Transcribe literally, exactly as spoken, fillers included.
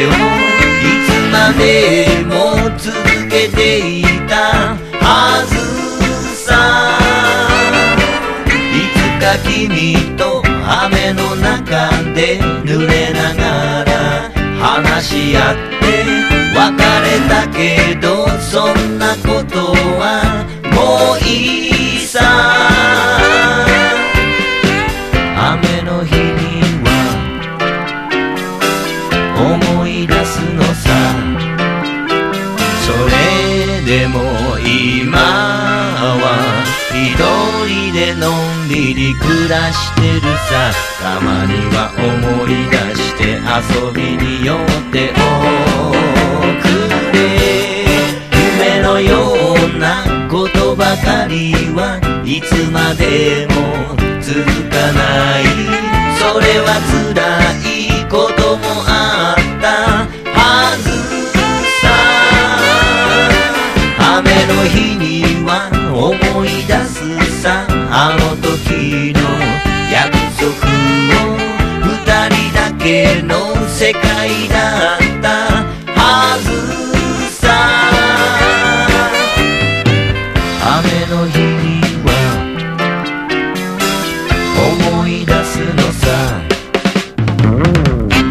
をいつまでも続けていたはずさ。いつか君と雨の中で濡れながら話し合って別れたけど、そんなことはもういいさ。雨の日には思い出すのさ。それでも今は一人でのんびり暮らしてるさ。たまには思い出して遊びに寄っておくれ。夢のようなことばかりはいつまでも続かない。それは辛いこともあったはずさ。雨の日には思い出すさ。あの時の約束を二人だけの世界